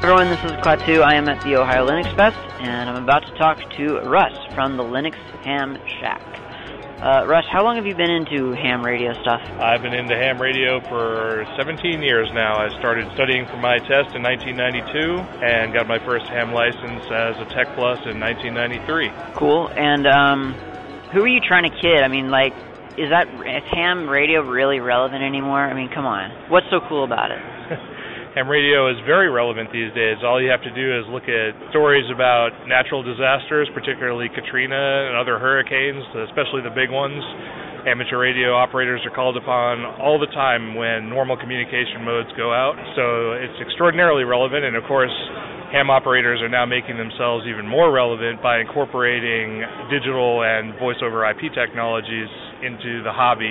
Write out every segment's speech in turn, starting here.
everyone, this is Klaatu. I am at the Ohio Linux Fest, and I'm about to talk to Russ from the Linux Ham Shack. Russ, how long have you been into ham radio stuff? I've been into ham radio for 17 years now. I started studying for my test in 1992 and got my first ham license as a Tech Plus in 1993. Cool. And who are you trying to kid? I mean, like, is ham radio really relevant anymore? I mean, come on. What's so cool about it? Ham radio is very relevant these days. All you have to do is look at stories about natural disasters, particularly Katrina and other hurricanes, especially the big ones. Amateur radio operators are called upon all the time when normal communication modes go out. So it's extraordinarily relevant, and of course, ham operators are now making themselves even more relevant by incorporating digital and voice-over IP technologies into the hobby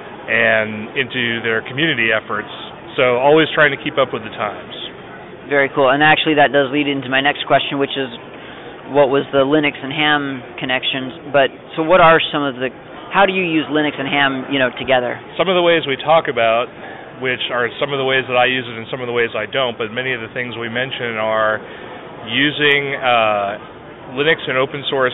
and into their community efforts. So always trying to keep up with the times. Very cool. And actually that does lead into my next question, which is what was the Linux and ham connections. But so what are some of how do you use Linux and ham, together? Some of the ways we talk about, which are some of the ways that I use it and some of the ways I don't, but many of the things we mention are using Linux and open source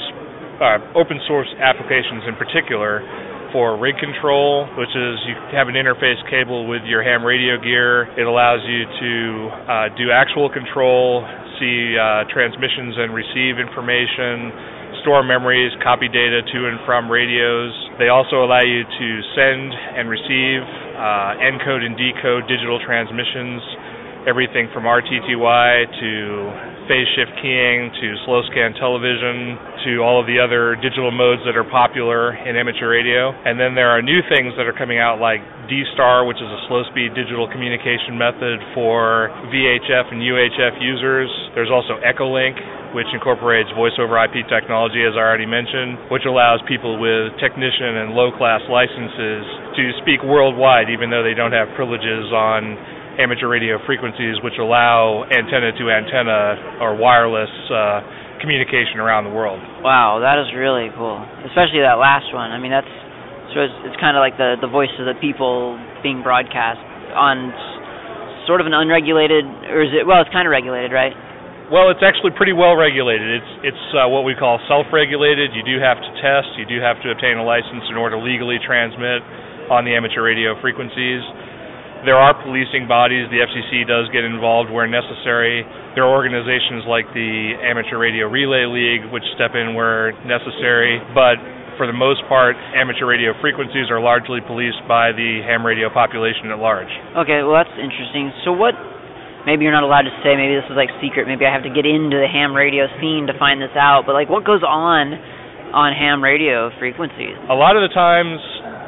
applications in particular for rig control, which is you have an interface cable with your ham radio gear. It allows you to do actual control, see transmissions and receive information, store memories, copy data to and from radios. They also allow you to send and receive, encode and decode digital transmissions, everything from RTTY to phase shift keying to slow scan television to all of the other digital modes that are popular in amateur radio. And then there are new things that are coming out like D-Star, which is a slow-speed digital communication method for VHF and UHF users. There's also Echolink, which incorporates voice-over IP technology, as I already mentioned, which allows people with technician and low-class licenses to speak worldwide, even though they don't have privileges on amateur radio frequencies, which allow antenna-to-antenna or wireless communication around the world. Wow, that is really cool, especially that last one. I mean, it's kind of like the voice of the people being broadcast on sort of an unregulated, or is it? Well, it's kind of regulated, right? Well, it's actually pretty well regulated. It's what we call self-regulated. You do have to test. You do have to obtain a license in order to legally transmit on the amateur radio frequencies. There are policing bodies. The FCC does get involved where necessary. There are organizations like the Amateur Radio Relay League, which step in where necessary. But for the most part, amateur radio frequencies are largely policed by the ham radio population at large. Okay, well, that's interesting. So maybe you're not allowed to say, maybe this is like secret, maybe I have to get into the ham radio scene to find this out, but like what goes on ham radio frequencies? A lot of the times,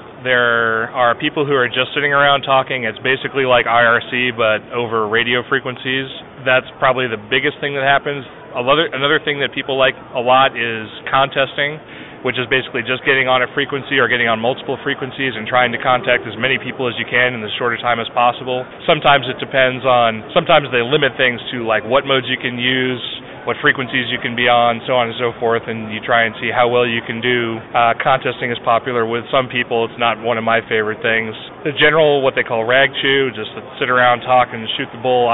there are people who are just sitting around talking. It's basically like IRC, but over radio frequencies. That's probably the biggest thing that happens. Another thing that people like a lot is contesting, which is basically just getting on a frequency or getting on multiple frequencies and trying to contact as many people as you can in the shorter time as possible. Sometimes it depends sometimes they limit things to like what modes you can use, what frequencies you can be on, so on and so forth, and you try and see how well you can do. Contesting is popular with some people. It's not one of my favorite things. The general, what they call rag chew, just sit around, talk, and shoot the bull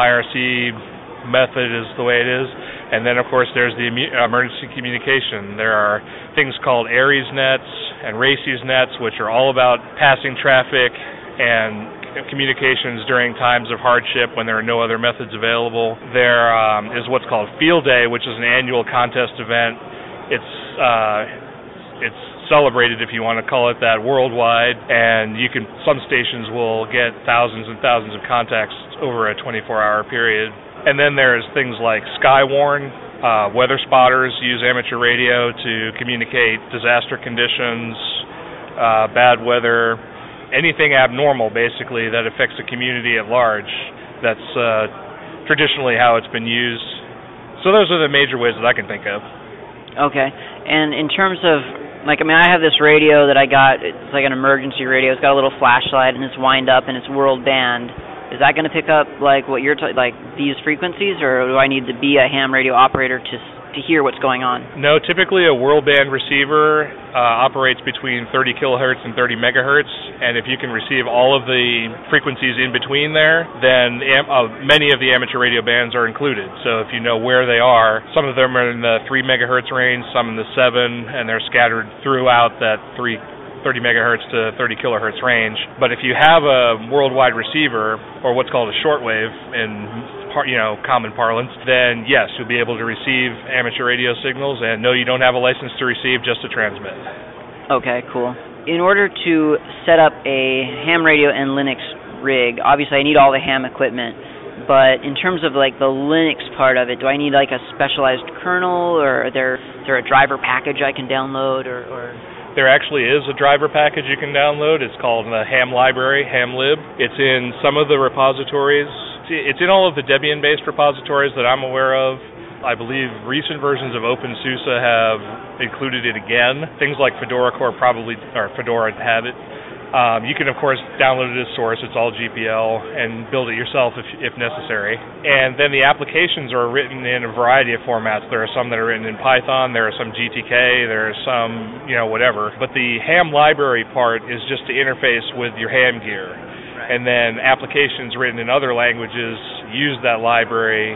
IRC method is the way it is. And then, of course, there's the emergency communication. There are things called ARES nets and RACES nets, which are all about passing traffic and communications during times of hardship when there are no other methods available. There is what's called Field Day, which is an annual contest event. It's celebrated, if you want to call it that, worldwide, and some stations will get thousands and thousands of contacts over a 24-hour period. And then there's things like Skywarn. Weather spotters use amateur radio to communicate disaster conditions, bad weather, anything abnormal, basically, that affects the community at large. That's traditionally how it's been used. So those are the major ways that I can think of. Okay. And in terms of, I have this radio that I got. It's like an emergency radio. It's got a little flashlight, and it's wind up, and it's world band. Is that going to pick up, like, what you're like these frequencies, or do I need to be a ham radio operator to to hear what's going on? No, typically a world band receiver operates between 30 kilohertz and 30 megahertz, and if you can receive all of the frequencies in between there, then many of the amateur radio bands are included. So if you know where they are, some of them are in the 3 megahertz range, some in the 7, and they're scattered throughout that 30 megahertz to 30 kilohertz range. But if you have a worldwide receiver, or what's called a shortwave in common parlance, then yes, you'll be able to receive amateur radio signals, and no, you don't have a license to receive, just to transmit. Okay, cool. In order to set up a ham radio and Linux rig, obviously I need all the ham equipment, but in terms of like the Linux part of it, do I need like a specialized kernel, or is there a driver package I can download, or? There actually is a driver package you can download. It's called the Ham Library, HamLib. It's in some of the repositories. It's in all of the Debian-based repositories that I'm aware of. I believe recent versions of OpenSUSE have included it again. Things like Fedora Core Fedora have it. You can, of course, download it as source. It's all GPL, and build it yourself if necessary. And then the applications are written in a variety of formats. There are some that are written in Python. There are some GTK. There are some, whatever. But the ham library part is just to interface with your ham gear. And then applications written in other languages use that library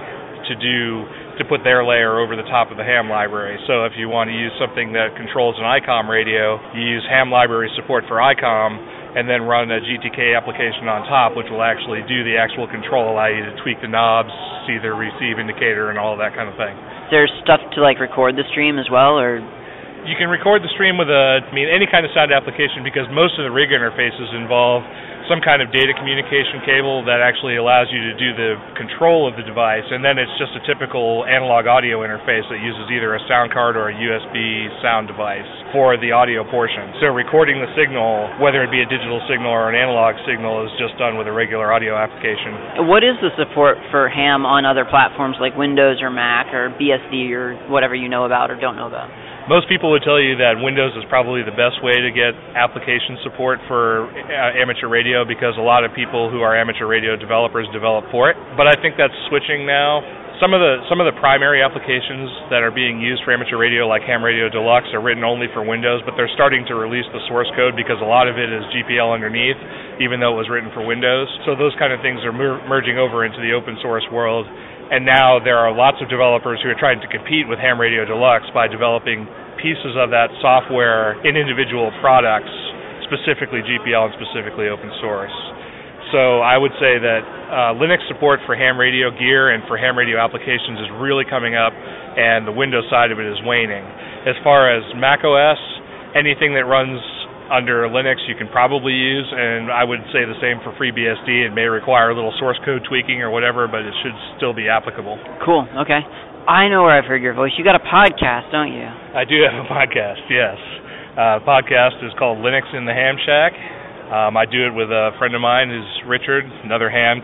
to put their layer over the top of the ham library. So if you want to use something that controls an ICOM radio, you use ham library support for ICOM, and then run a GTK application on top, which will actually do the actual control, allow you to tweak the knobs, see the receive indicator, and all that kind of thing. There's stuff to record the stream as well, or? You can record the stream with any kind of sound application, because most of the rig interfaces involve some kind of data communication cable that actually allows you to do the control of the device, and then it's just a typical analog audio interface that uses either a sound card or a USB sound device for the audio portion. So recording the signal, whether it be a digital signal or an analog signal, is just done with a regular audio application. What is the support for ham on other platforms like Windows or Mac or BSD or whatever you know about or don't know about? Most people would tell you that Windows is probably the best way to get application support for amateur radio, because a lot of people who are amateur radio developers develop for it. But I think that's switching now. Some of the primary applications that are being used for amateur radio, like Ham Radio Deluxe, are written only for Windows, but they're starting to release the source code, because a lot of it is GPL underneath, even though it was written for Windows. So those kind of things are merging over into the open source world. And now there are lots of developers who are trying to compete with Ham Radio Deluxe by developing pieces of that software in individual products, specifically GPL and specifically open source. So I would say that Linux support for ham radio gear and for ham radio applications is really coming up, and the Windows side of it is waning. As far as Mac OS, anything that runs under Linux you can probably use, and I would say the same for FreeBSD. It may require a little source code tweaking or whatever, but it should still be applicable. Cool, okay. I know where I've heard your voice. You got a podcast, don't you? I do have a podcast, yes. The podcast is called Linux in the Ham Shack. I do it with a friend of mine who's Richard, another ham,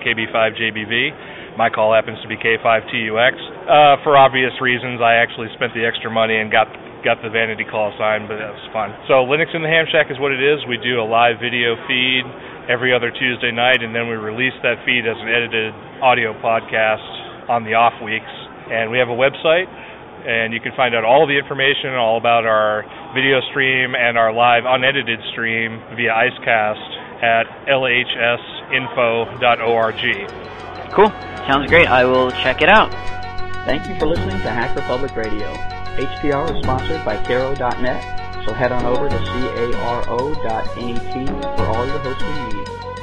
KB5JBV. My call happens to be K5TUX. For obvious reasons, I actually spent the extra money and got the vanity call sign, but that was fun. So Linux in the Ham Shack is what it is. We do a live video feed every other Tuesday night, and then we release that feed as an edited audio podcast on the off weeks. And we have a website, and you can find out all the information all about our video stream and our live unedited stream via Icecast at lhsinfo.org. Cool. Sounds great. I will check it out. Thank you for listening to Hacker Public Radio. HPR is sponsored by Caro.net, so head on over to caro.net for all your hosting needs.